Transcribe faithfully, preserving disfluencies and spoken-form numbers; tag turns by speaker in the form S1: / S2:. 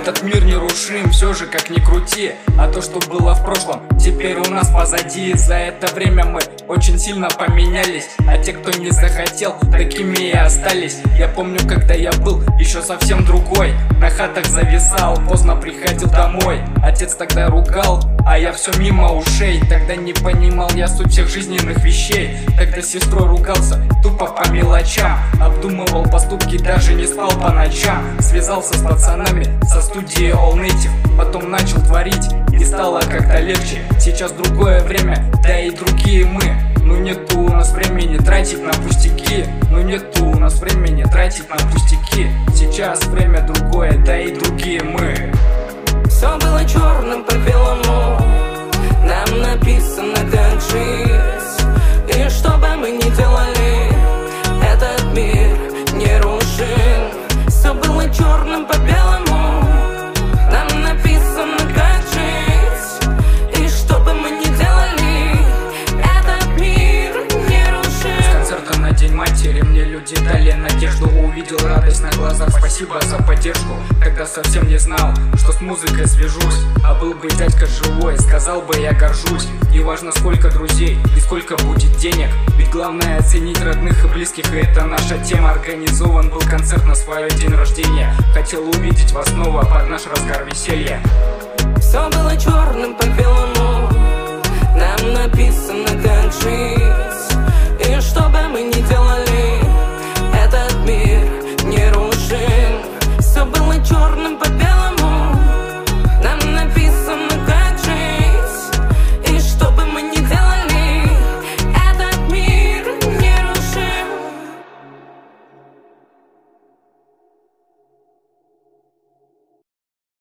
S1: Этот мир нерушим, все же как ни крути. А то, что было в прошлом, теперь у нас позади. За это время мы очень сильно поменялись, а те, кто не захотел, такими и остались. Я помню, когда я был еще совсем другой, на хатах зависал, поздно приходил домой. Отец тогда ругал, а я все мимо ушей. Тогда не понимал я суть всех жизненных вещей. Тогда с сестрой ругался, тупо по мелочам. Обдумывал поступки, даже не спал по ночам. Связался с пацанами со студии All Native, потом начал творить, и стало как-то легче. Сейчас другое время, да и другие мы. Ну нету у нас времени тратить на пустяки. Ну нету у нас времени тратить на пустяки. Сейчас время другое, да и другие мы.
S2: Все было черным по белому, нам написано как жить. И что бы мы ни делали, этот мир не рушим. Все было черным по белому, нам написано как жить. И что бы мы ни делали, этот мир не рушим.
S1: С концерта на День матери мне люди дали надежду. Увидел радость на глазах, спасибо за поддержку. Тогда совсем не знал, что с музыкой свяжусь. А был бы дядька живой, сказал бы я горжусь. Не важно сколько друзей и сколько будет денег, ведь главное оценить родных и близких, и это наша тема. Организован был концерт на свой день рождения. Хотел увидеть вас снова под наш разгар веселья.
S2: Все было черным по белому, нам написано как жить.